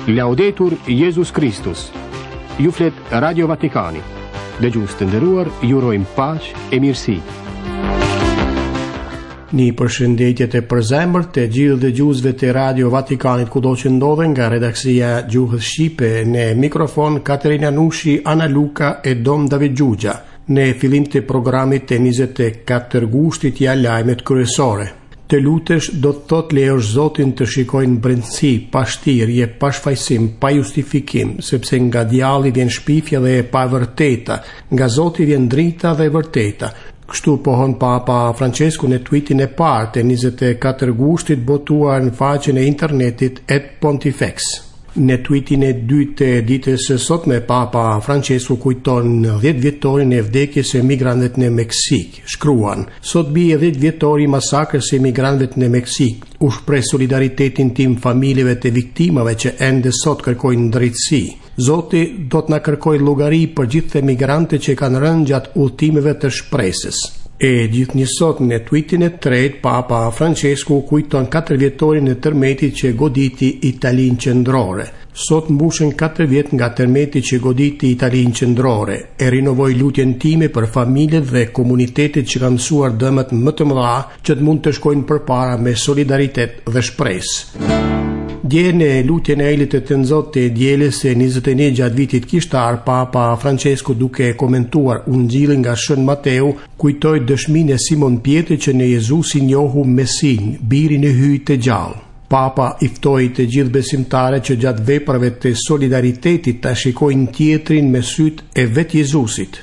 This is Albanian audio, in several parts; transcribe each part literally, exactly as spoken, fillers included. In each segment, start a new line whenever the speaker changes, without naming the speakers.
Laudetur Jesus Christus. Ju flet Radio Vatikani. Dëgjues të nderuar, ju urojmë paqë e mirësi.
Një përshëndetje të përzemërt të gjithë dëgjuesve të Radio Vatikanit kudo që ndodhen, nga redaksia Gjuhës Shqipe, në mikrofon Katerina Nushi, Ana Luka e Dom David Gjugja. Në fillim të programit të njëzet e katër gushtit ja lajmet kryesore. Të lutesh do të thot lejosh Zotin të shikojnë brendësi, pa shtirje, pa shfaqsim, pa justifikim, sepse nga djalli vjen shpifja dhe e pavërteta, nga Zoti vjen drita dhe e vërteta. Kështu pohon Papa Francesku në tweetin e parë të njëzet e katër gushtit botuar në faqen e internetit et Pontifex. Në tweetin e dytë të ditës së sotme, Papa Francesku kujton dhjetë vjetorin e vdekjes së emigrantëve në Meksik. Shkruan: sot bie dhjetë vjetori i masakrës së emigrantëve në Meksik. U shpreh solidaritetin tim familjeve të viktimave që ende sot kërkojnë drejtësi. Zoti do të na kërkojë llogari për gjithë emigrantët që kanë rënë gjatë udhëtimeve të shpresës. E gjithnjësot në tweetin e tretë, Papa Francesku kujton katër vjetorin e tërmetit që goditi Italinë qendrore. Sot mbushen katër vjet nga tërmeti që goditi Italinë qendrore. E rinovoj lutjen time për familjet dhe komunitetet që kanë mësuar dëmet më të mëdha që të mund të shkojnë përpara me solidaritet dhe shpresë. Dje në lutjen e Elit të Nxotë të dielës së njëzet e një gjatë vitit kishtar, Papa Francesku, duke komentuar Ungjillin nga Shën Mateu, kujtoi dëshminë e Simon Pietrit që në Jezusin njohu Mesin, birin e hyjtë të gjallë. Papa i ftoi të gjithë besimtarët që gjatë veprave të solidaritetit ta shikojnë tjetrin me sytë e vet Jezusit.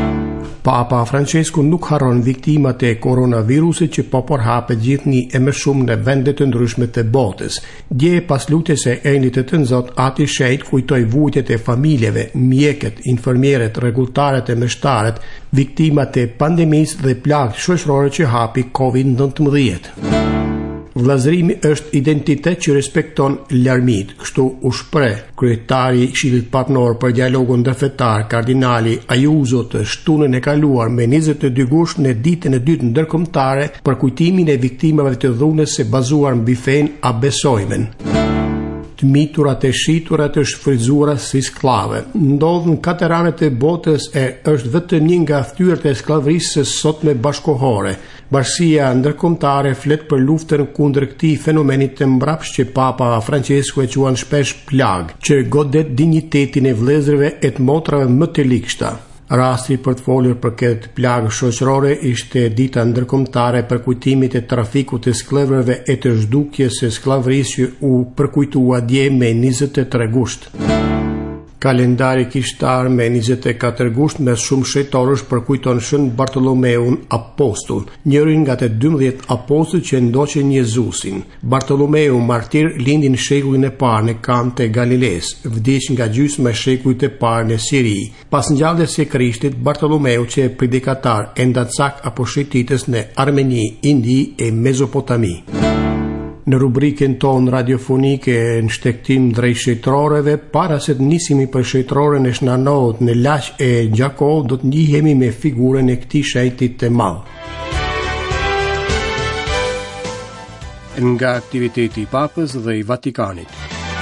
Papa Francesku nuk harron viktimat e koronavirusit që po përhapet gjithnjë e më shumë në vende të ndryshme të botës. Dje pas lutjes së Enit të Nxotë, Ati Shejt kujtoi vujtjet e familjeve, mjekët, infermierët, rregultarët e meshtarët, viktimat e pandemisë dhe plagës shoqërore që hapi kovid nëntëmbëdhjetë. Vllazërimi është identitet që respekton larmit, kështu u shpreh kryetari i Këshillit Papenor për dialogun ndërfetar, kardinali Ayuso, të shtunën e kaluar me njëzet e dy gusht në ditën e dytë ndërkombëtare për kujtimin e viktimave të dhunës së bazuar mbi fenë a besojmen. Të miturat e shiturat e shfrytzuara si skllave. Ndodh në katër anët e botës e është vetëm një nga ftyrët e skllavërisë së sotme bashkohore. Bashkia ndërkombëtare flet për luftën kundër këtij fenomeni të mbrapsht që Papa Francesku e quan shpesh plag, që godet dinjitetin e vëllezërve e të motrave më të likshta. Rasti për të folur për këtë plagë shoqërore ishte dita ndërkombëtare për kujtimit e trafikut të skllëvrave e të zhdukjes së skllavërisë që u përkujtua dje me njëzet e tre gusht. Kalendari kishtar me njëzet e katër gusht me shumë shejtorësh përkujton Shën Bartolomeun Apostull, njërin nga të dymbëdhjetë apostujt që ndoqën Jezusin. Bartolomeu martir lindi në shekullin e parë në Kan të Galiles, vdiq nga gjysma e shekullit të parë në Siri. Pas ngjalljes së Krishtit, Bartolomeu që e predikatar endatsak apo shititës në Armeni, Indi e Mezopotami. Në rubrikën tonë radiofonike në shtektim drejt shejtorëve, para se të nisemi për shejtorën e Shnanot në Laq e Gjakov, do të njihemi me figurën e këtij shejtit të madh. Nga aktiviteti i Papës dhe i Vatikanit.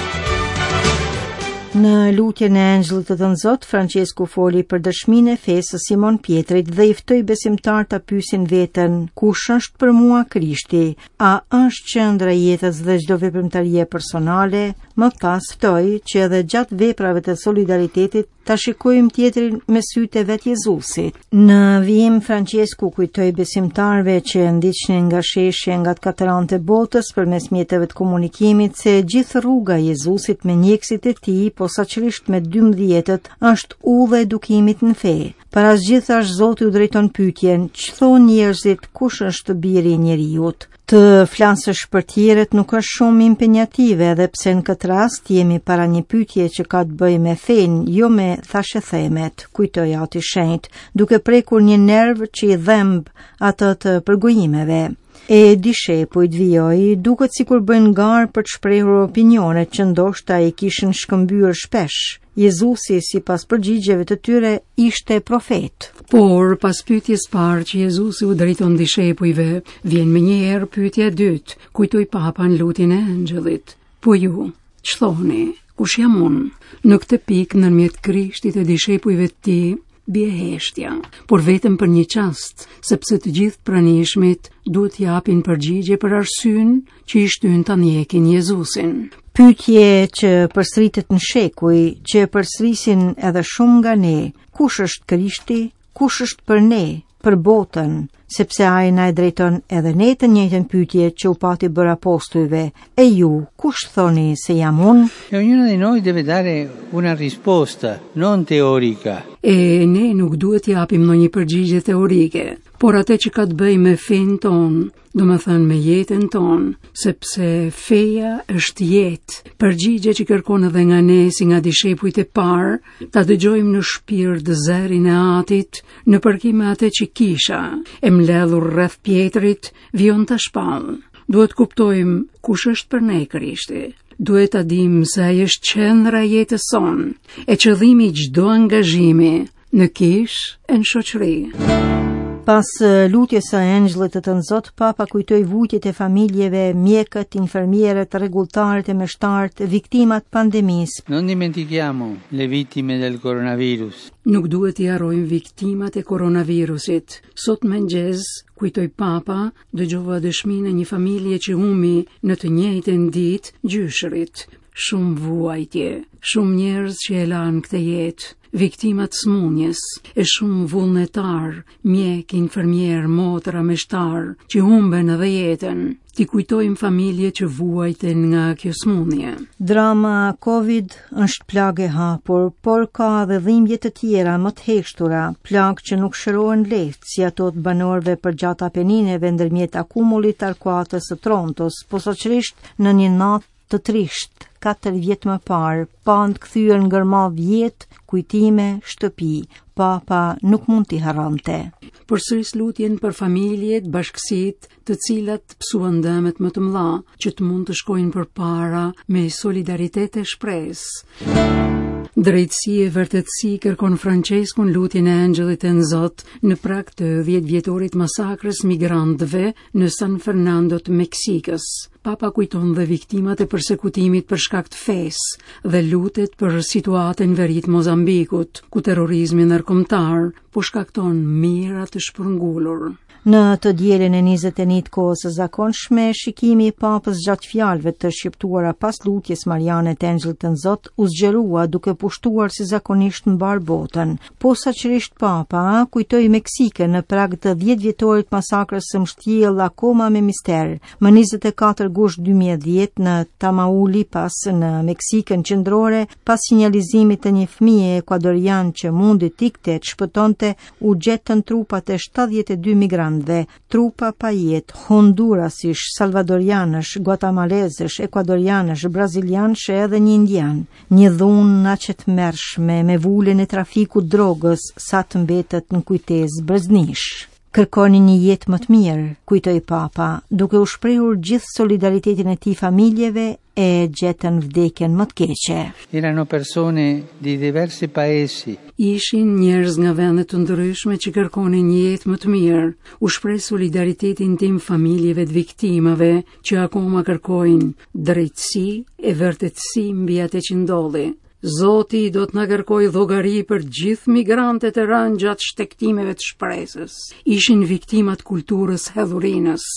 Në lutjen e Angjëllit të Nxotë, Francesku foli për dëshminë e fesë së Simon Pietrit dhe i ftoi besimtarët ta pyesin veten: kush është për mua Krishti? A është qendra e jetës dhe çdo veprimtarie personale? Më pas ftoi që edhe gjatë veprave të solidaritetit ta shikojmë tjetrin me sytë e vet Jezusit. Në vijim, Francesku kujtoi besimtarëve që ndiqnin nga sheshje nga të katër anët e botës përmes mjeteve të komunikimit se gjithë rruga e Jezusit me njekësit e tij, posaçërisht me dymbëdhjetët, është udhë e edukimit në fe. Parasgjithasht Zoti u drejton pyetjen: ç'thon njerëzit, kush është biri i njeriut? Të flasësh për tjerët nuk është shumë impenjative, edhe pse në këtë rast jemi para një pyetje që ka të bëjë me fenë, jo me thashethemet, kujtoi Ati Shenjt, duke prekur një nerv që i dhemb atë të përgojimeve. E dishepujt vijoi, duket sikur bëjnë garë për të shprehur opinionet që ndoshta i kishin shkëmbyer shpesh. Jezusi, sipas përgjigjeve të tyre, ishte profet.
Por pas pyetjes parë që Jezusi u drejton dishepujve, vjen menjëherë pyetja e dytë, kujtoi Papa në lutjen e Angjëllit. Po ju, ç'thoni? kush jam unë? Në këtë pikë nërmjet Krishtit e dishepujve të tij bie heshtja, por vetëm për një çast, sepse të gjithë pranishmit duhet japin përgjigje për arsyen që i shtyn ta ndjekin Jezusin.
Pyetje që përsëritet në shekuj, që përsërisin edhe shumë nga ne. Kush është Krishti? Kush është për ne, për botën? Sepse ai na e drejton edhe ne të njëjtën pyetje që u pati bërë apostujve. E ju, kush thoni se jam unë?
E ognuno di noi deve dare una risposta, non teorica.
E ne nuk duhet japim ndonjë përgjigje teorike, por atë që ka të bëjë me fenë tonë, do më thënë me jetën tonë, sepse feja është jetë, përgjigje që kërkon edhe nga ne si nga dishepujt e parë, ta dëgjojmë në shpirt zërin e Atit, në përkim me atë që kisha, e mbledhur rreth Pjetrit, vion ta shpall. Duhet kuptojmë kush është për ne Krishti. Duhet ta dim se ai është qendra e jetës sonë, e qëllimi i çdo angazhimi në kishë e në shoqëri.
Pas lutjes së engjëllit të Tënë Zot, Papa kujtoi vujtjet e familjeve, mjekët, infermierët, rregulltarët e meshtarët, viktimat pandemisë.
Non dimentichiamo le vittime del coronavirus.
Nuk duhet i harrojmë viktimat e koronavirusit. Sot mëngjes, kujtoi Papa, dëgjova dëshminë e një familje që humbi në të njëjtën ditë gjyshërit. Shumë vuajtje, shumë njerëz që e lanë këtë jetë, viktimat smundjes, e shumë vullnetar, mjek, infermier, motra, meshtar, që humben edhe jetën. Ti kujtojmë familje që vuajten nga kjo smundje.
Drama Covid është plagë e hapur, por ka edhe dhimbje të tjera më të heshtura, plagë që nuk shërohen lehtë, si ato të banorëve përgjatë Apenineve ndërmjet akumullit të arkuatës së Trontos, posaçërisht në një natë të trisht, katër vjet më parë, pand kthyer ngërma vjet, kujtime, shtëpi. Papa nuk mund t'i harronte.
Përsëris lutjen për familjet, bashkësitë, të cilat psuan dëmet më të mëdha, që të mund të shkojnë përpara me solidaritet e shpresë. Drejtësi e vërtetësi kërkon Francesku në lutjen e engjëllit të Zot në prag të dhjetë vjetorit masakrës migrantëve në San Fernando të Meksikës. Papa kujton dhe viktimat e përsekutimit për shkak të fesë dhe lutet për situatën verit Mozambikut, ku terrorizmi ndërkombëtar po shkakton mijëra të shpërngulur.
Në të dielën e njëzet e një të kohës së zakonshme, shikimi i Papës gjatë fjalëve të shqiptuara pas lutjes mariane të engjëllit të Zot u zgjerua duke pushtuar si zakonisht mbar botën. Posaçërisht Papa kujtoi Meksikën në prag të dhjetë vjetorit masakrës së mbështjell akoma me mister. Më njëzet e katër gusht dy mijë e dhjetë në Tamaulipas në Meksikën qendrore, pas sinjalizimit të një fëmije ekuadorian që mundi tikte të shpëtonte, u gjetën trupat e shtatëdhjetë e dy migrantë. Dhe trupa pa jetë, hondurasish, salvadorianësh, guatemalezësh, ekuadorianësh, brazilianësh edhe një indian. Një dhunë aq të mërshme me vulën e trafikut drogës sa të mbetet në kujtesë breznish. Kërkoni një jetë më të mirë, kujtoi Papa, duke u shprehur gjithë solidaritetin e tij familjeve e gjetën vdekjen më të keqe.
Erano persone di diversi paesi.
Ishin njerëz nga vende të ndryshme që kërkonin një jetë më të mirë. U shpreh solidaritetin tim familjeve të viktimave që akoma kërkojnë drejtësi e vërtetësi mbi atë që ndodhi. Zoti do të na kërkojë llogari për gjithë migrantët e rënë gjatë shtektimeve të shpresës. Ishin viktimat kulturës hedhurinës.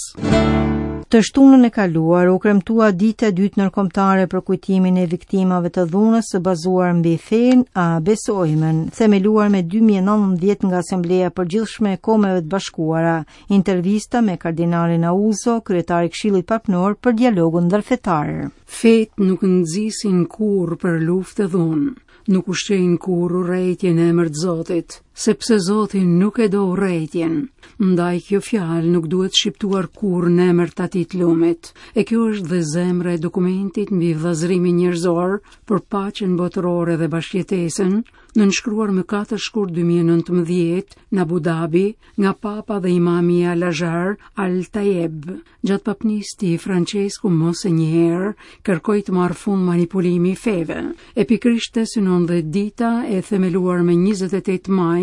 Të shtunën e kaluar u kremtua dita e dytë ndërkombëtare për kujtimin e viktimave të dhunës së bazuar mbi fenë a besojmën, themeluar me dy mijë e nëntëdhjetë nga Asambleja Përgjithshme e Kombeve të Bashkuara. Intervista me kardinalin Auzo, kryetari i Këshillit Papnor për dialogun ndërfetar.
Fetë nuk nxisin kurrë për luftë e dhunë, nuk ushqejnë kurrë urrejtjen e emër të Zotit, sepse Zoti nuk e do urrejtjen. Ndaj kjo fjalë nuk duhet shqiptuar kurrë në emër të atij të lumit. E kjo është dhe zemra e dokumentit mbi vllazërimin njerëzor për paqen botërore dhe bashkëjetesën, nënshkruar më katër shkurt dy mijë e nëntëmbëdhjetë në Abu Dhabi nga Papa dhe Imami Al-Azhar Al-Tayeb. Gjatë papnisti Francesku mos e njëherë kërkoi të marrë fund manipulimi i feve. Epikrisht të synon dhe dita e themeluar me njëzet e tetë maj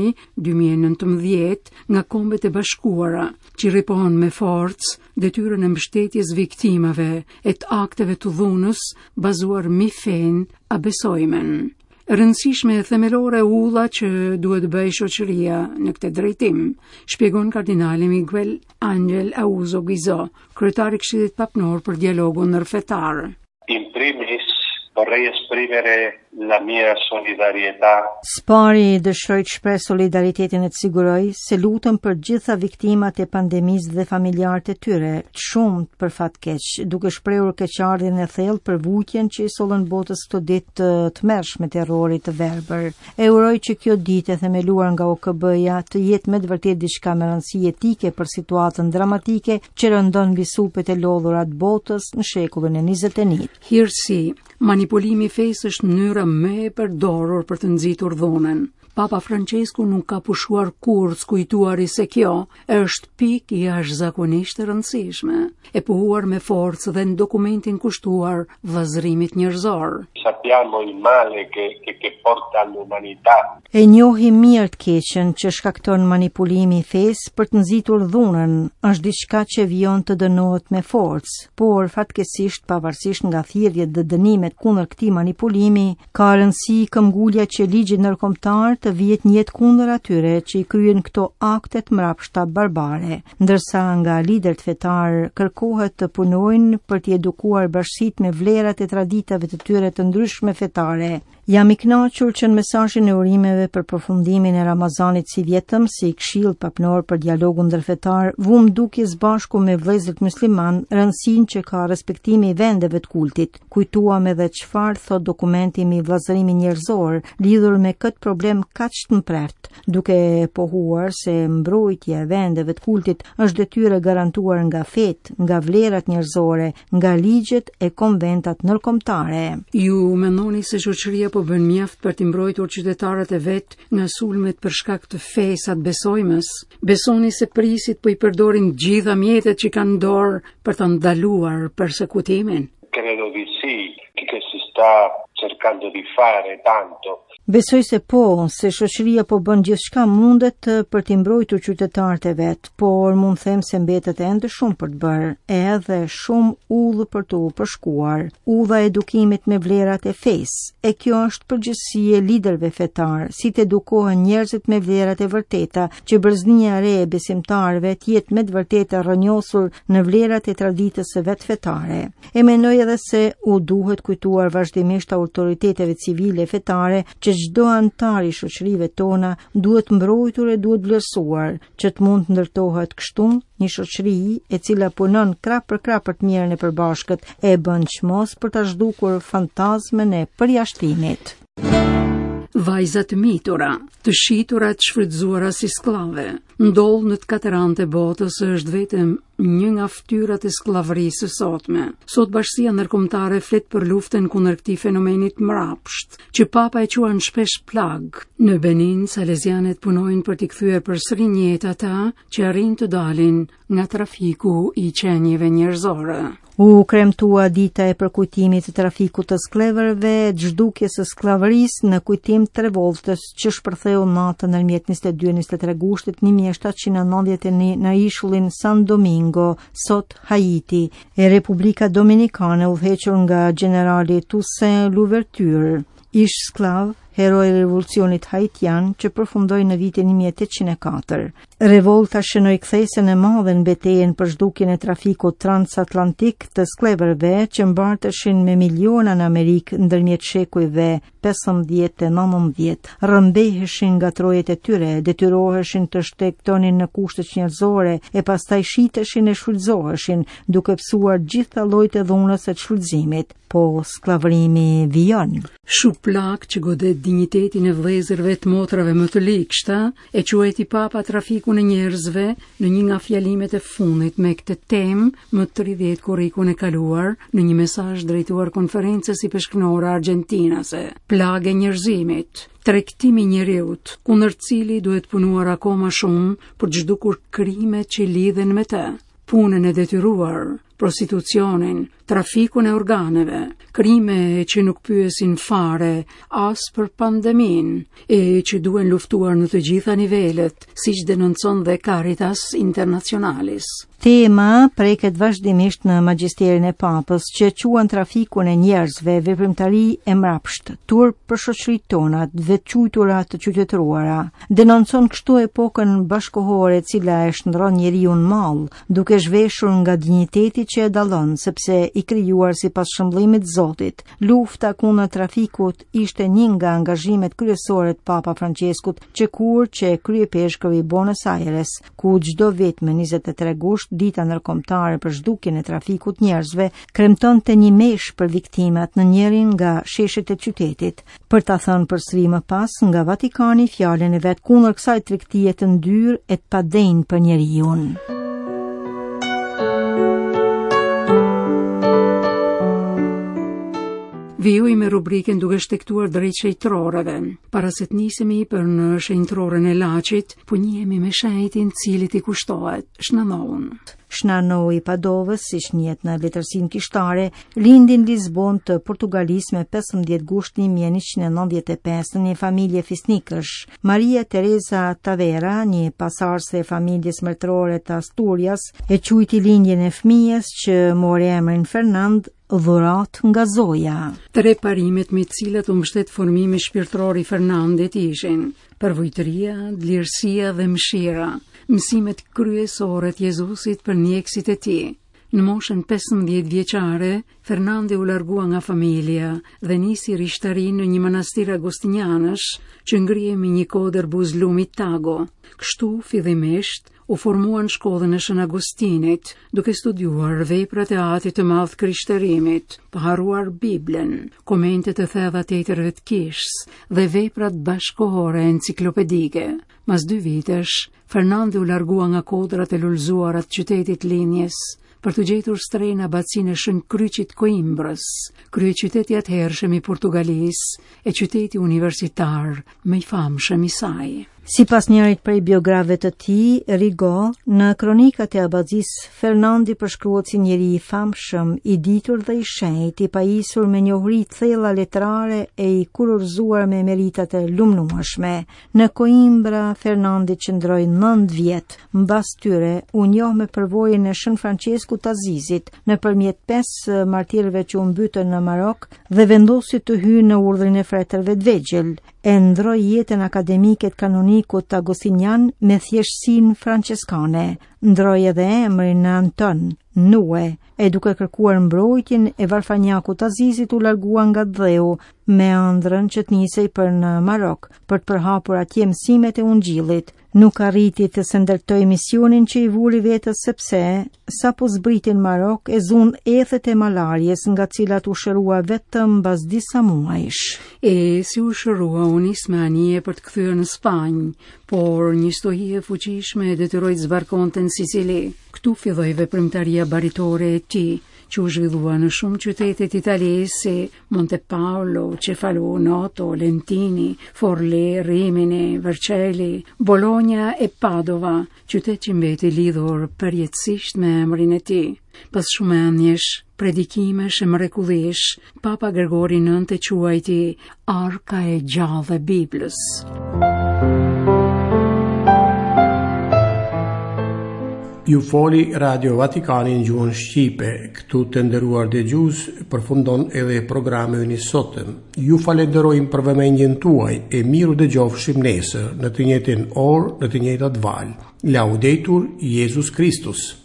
maj dy mijë e nëntëmbëdhjetë nga Kombet e Bashkuara, që ripon me forcë detyrën e mbështetjes viktimave e të akteve të dhunës bazuar mi fen a besojmen. Rëndësishme e themelore udhlla që duhet bëj shoqëria në këtë drejtim, shpjegon kardinali Miguel Angel Auzo Guizot, kryetari i Këshillit Papnor për dialogun ndërfetar.
In primis vorrei esprimere la mia solidarietà.
Spari dëshiroj të shpreh solidaritetin e të siguroj se lutem për gjitha viktimat e pandemisë dhe familjarët e tyre, shumë për fat keq, duke shprehur keqardhjen e thellë për vujtjen që i sollën botës këto ditë të tmerrshme terrorit të verbër. E uroj që kjo ditë e themeluar nga O K B-ja të jetë me të vërtetë diçka me rëndësi etike për situatën dramatike që rëndon mbi supet e lodhura të botës në shekullin e njëzet e një.
Hirsi, manipulimi i fesë është mënyra më e përdorur për të nxitur dhunën. Papa Francesku nuk ka pushuar kurrë kujtuari se kjo është pikë jashtëzakonisht e rëndësishme, e puhuar me forcë dhe në dokumentin kushtuar vllazërimit njerëzor.
Sappiamo il male che, che, che porta all'umanità.
E njohim mirë të keqen që shkakton manipulimi i fesë për të nxitur dhunën, është diçka që vijon të dënohet me forcë, por fatkeqësisht pavarësisht nga thirrjet dhe dënimet kundër këtij manipulimi, ka rëndësi këmbgulja që ligji ndërkombëtar të vihet njët kundër atyre që i kryen këto akte të mrapshta barbare, ndërsa nga liderët fetar kërkohet të punojnë për të edukuar bashkësitë me vlerat e traditave të tyre të ndryshme fetare. Jam i kënaqur që në mesazhin e urimeve për përfundimin e Ramazanit si vjetëm si Këshill Papnor për dialogun ndërfetar, vum dukjes bashku me vëllezërit musliman rëndësinë që ka respektimi i vendeve të kultit. Kujtuam edhe çfarë thot dokumenti mbi vllazërimin njerëzor lidhur me këtë problem kaq të mprert, duke pohuar se mbrojtja e vendeve të kultit është detyrë garantuar nga fetë, nga vlerat njerëzore, nga ligjet e konventat ndërkombëtare.
Ju mendoni se shoqëria po bën mjaft për të mbrojtur qytetarët e vet nga sulmet për shkak të fesat besojmës? Besoni se prisit po i përdorin gjitha mjetet që kanë dorë për të ndaluar persekutimin?
Credo di sì, che si sta cercando di fare tanto.
Besoj se po, se shoqëria po bën gjithçka mundet për t'i mbrojtur qytetarët e vet, por mund them se mbetet ende shumë për të bërë, edhe shumë udhë për të u përshkuar, udha e edukimit me vlerat e fesë. E kjo është përgjegjësi e liderëve fetar, si të edukohen njerëzit me vlerat e vërteta, që bërëznia e re e besimtarëve të jetë me të vërtetë rrënjosur në vlerat e traditës së vet fetare. E mendoj edhe se u duhet kujtuar vazhdimisht autoriteteve civile fetare që çdo antar i shoqërive tona duhet mbrojtur e duhet vlerësuar, që të mund të ndërtohet kështu një shoqëri e cila punon krah për krah për të mirën e përbashkët, e bën çmos për ta zhdukur fantazmën e përjashtimit.
Vajza të mitura, të shitura të shfrytzuara si skllave, ndodh në të katër anët e botës, është vetëm një nga ftyrat e skllavërisë së sotme. Sot bashkësia ndërkombëtare flet për luftën kundër këtij fenomeni të mrapsht, që papa e quan shpesh plag. Në Benin, salesianët punojnë për t'i kthyer përsëri në jetë ata që arrin të dalin nga trafiku i qenjeve njerëzore.
U kremtua dita e përkujtimit të trafikut të skleverëve, zhdukjes së skllavërisë në kujtim të revoltës që shpërtheu natën ndërmjet njëzet e dy e njëzet e tre gushtit një mijë e shtatëqind e nëntëdhjetë e një në ishullin San Domingo, sot Haiti, e Republika Dominikane, udhëhequr nga generali Toussaint Louverture, ish sklav, heroi i revolucionit haitian që përfundoi në vitin një mijë e tetëqind e katër. Revolta shënoi kthesën e madhe në betejën për zhdukjen e trafikut transatlantik të skleverëve që mbarteshin me miliona në Amerikë ndërmjet shekujve pesëmbëdhjetë e nëntëmbëdhjetë. Rrëmbeheshin nga trojet e tyre, detyroheshin të shtektonin në kushte njerëzore e pastaj shiteshin e shfrytëzoheshin, duke psuar gjitha llojet e dhunës së shfrytëzimit. Po sklavërimi vijon.
Shuplak që godet dinjitetin e vëllezërve të motrave më të likshta, e quajti papa trafikun e njerëzve në një nga fjalimet e fundit me këtë temë më tridhjetë korrikun e kaluar në një mesazh drejtuar konferencës së peshkënore argjentinase. Plagë e njerëzimit, tregtimi i njeriut, kundër cili duhet punuar akoma shumë për të zhdukur krimet që lidhen me të. Punën e detyruar, prostitucionin, trafikun e organeve, krime që nuk pyesin fare as për pandemin e që duhen luftuar në të gjitha nivelet, siç denoncon dhe Caritas Internationalis.
Tema preket vazhdimisht në magjisterin e Papës që quan trafikun e njerëzve, veprimtari e mrapsht, turp për shoqëritë tona, veçujtura të qytetëruara. Denoncon kështu epokën bashkohore e cila e shndron njeriu në mall, duke zhveshur nga dinjiteti që e dallon, sepse i krijuar sipas shëmbullimit të Zotit. Lufta kundër trafikut ishte një nga angazhimet kryesore të Papa Franceskut, që kur që e krye peshkëve i Buenos Aires, ku çdo vit me njëzet e tre gusht, dita ndërkombëtare për zhdukjen e trafikut njerëzve, kremtonte një mesh për viktimat në njërin nga sheshet e qytetit. Për ta thënë përsëri më pas nga Vatikani fjalën e vet kundër kësaj tregtie të ndyrë e të padenjë për njeriu.
Vijoj me rubrikën duke shtektuar drejt shenjtërorëve. Para se të nisemi për në shenjtërorën e Laçit, po njihemi me shenjtin cilit i kushtohet Shnanoun.
Shnano i Padovës, si njihet në letërsinë kishtare, lindi në Lisbon të Portugalisë me pesëmbëdhjetë gusht një mijë e njëqind e nëntëdhjetë e pesë në një familje fisnikësh. Maria Teresa Tavera, një pasardhëse e familjes mërtërore të Asturias, e quajti lindjen e fëmijës që mori emrin Fernand, dhurat nga Zoja.
Tre parimet me të cilat u mbështet formimi shpirtëror i Fernandit ishin përvojtëria, lirësia dhe mëshira, mësimet kryesore të Jezusit për mjekësit e tij. Në moshën pesëmbëdhjetë vjeçare, Fernandi u largua nga familja dhe nisi rishtarinë në një manastir agostinianësh që ngrihej me një kodër buz lumit Tago. Kështu fillimisht u formuan shkollën e Shën Agustinit, duke studiuar veprat e Atit të Madh Krishtërimit, pa harruar Biblen, komente të thella të etërve të Kishës dhe veprat bashkohore enciklopedike. Mas dy vitesh, Fernandi u largua nga kodrat e lullzuara të qytetit Linjes për të gjetur strejnë abacinë e Shën Kryqit Coimbrës, kryeqyteti atëhershëm i Portugalisë e qyteti universitar më i famshëm i saj.
Sipas njërit prej biografëve të tij, Rigo, në kronikat e abazisë, Fernandi përshkruhet si njeri i famshëm, i ditur dhe i shenjtë, i pajisur me njohuri të thella letrare e i kurorzuar me meritat e lumnueshme. Në Coimbra, Fernandi qëndroi nëntë vjet. Mbas tyre u njoh me përvojën e Shën Franceskut të Azizit, nëpërmjet pesë martirëve që u mbytën në Marok dhe vendosi të hyjë në urdhrin e fretërve të vegjël. E ndroi jetën akademike të kanonikut agostinian me thjeshtësinë franceskane. Ndroi edhe emrin në Anton, Nue, e duke kërkuar mbrojtjen e varfanjakut Azizit u largua nga dheu me ëndrrën që të nisej për në Marok për të përhapur atje mësimet e Ungjillit. Nuk arriti të së ndërtoi misionin që i vuri vetës sepse, sa po zbriti në Marok, e zun ethet e malarjes nga cilat u shërua vetëm mbas disa muajsh.
E si u shërua u nis me anije për të kthyer në Spanjë, por një stohi e fuqishme e detyroi të zbarkonte në Sicili. Këtu filloi veprimtaria baritore e tij, që u zhvillua në shumë qytetet italisë si Montepaolo, Cefalù, Noto, Lentini, Forlì, Rimini, Vercelli, Bologna e Padova, qytet që mbeti lidhur përjetësisht me emrin e tij. Pas shumë anjesh, predikimesh e mrekullish, Papa Gregori nëntë e quajti Arka e gjallë e Biblës.
Ju foli Radio Vatikani në gjuhën Shqipe, këtu të nderuar dëgjues, përfundon edhe programi i sotëm. Ju falenderojmë për vëmendjen tuaj e miru dëgjofshim nesër në të njëjtën orë, në të njëjtat valë. Laudetur Jesus Christus.